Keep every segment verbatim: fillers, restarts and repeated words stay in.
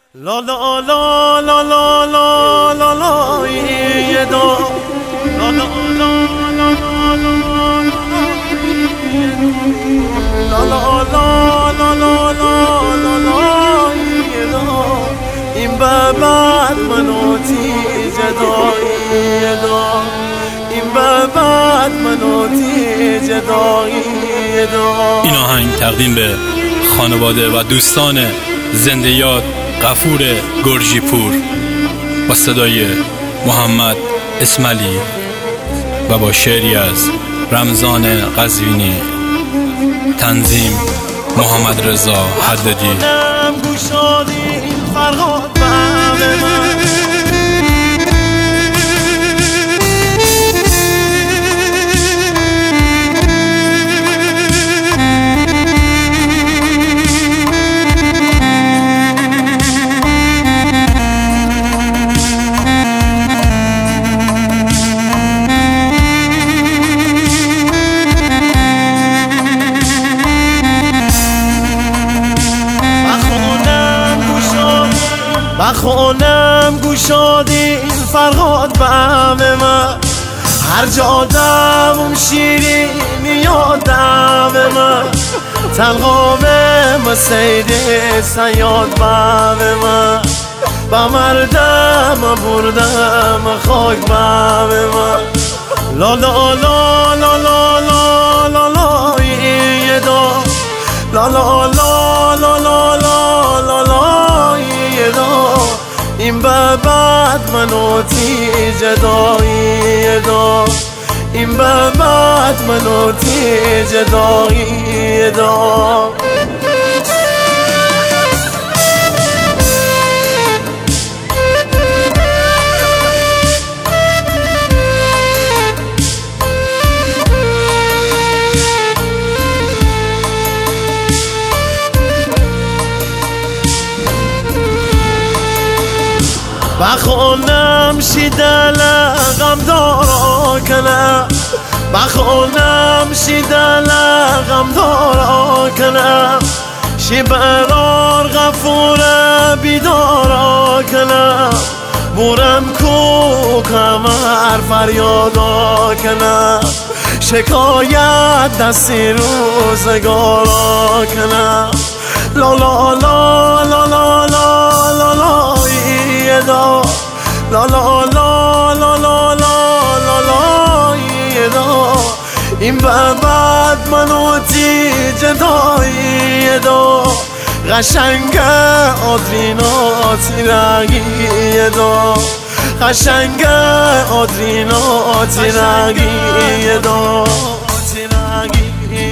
لا لا لا لا لا لا لا لا يدا لا لا لا لا لا لا لا لا لا لا لا يدا این به بعد منو تیجه دایی یدا این به بعد منو تیجه دایی یدا. این آهنگ تقدیم به خانواده و دوستان زنده یاد غفور گرجی پور با صدای محمد اسماعیلی و با شعری از رمضان قزوینی، تنظیم محمد رضا حدادی. بخونم گوشادی فرهاد به من، هر جا دمم شیرین یادم من، تلقا به مسید سیاد به من، با مردم بردم خاک به من. لا لا لا لا لا لا لا لا یدا لا لا لا لا لا لا لا یدا این به بعد منو تیجه دایی دا این به بعد منو تیجه دایی دا. بخونم شیده لغم دارا کنم، بخونم شیده لغم دارا کنم، شی برار غفور بیدارا کنم، بورم کو کمر فریادا کنم، شکایت دستی روزگارا کنم. لا لا لا لا لا لا لا لا یدا لا لا لا لا لا لا لا یدا این به بعد منو تیجه دایی یدا قشنگ آدرینا تیرگی یدا قشنگ آدرینا تیرگی یدا تیرگی.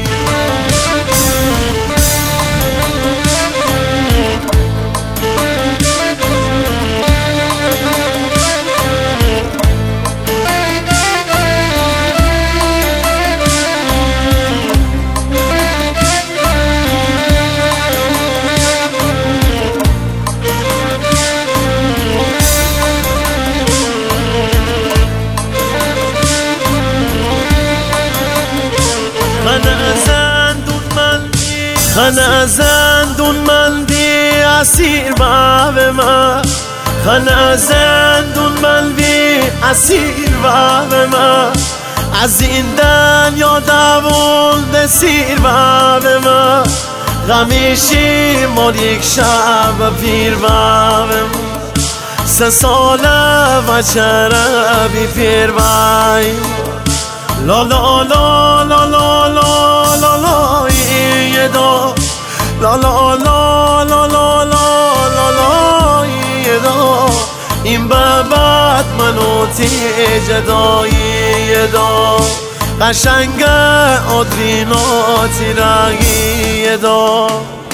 خانه زندون مندی اسیر به من، خانه زندون مندی اسیر به من، از این دنیا دوون سیر به من، غمیشی مال یک شب پیر به من، سه ساله و چرا بی پیر به من. لا لا لا لا لا لا لا لا یدا لا لا لا لا لا لا لا یدا این به بعد منو تیجه دایی یدا قشنگ آدرینا تیرگی یدا.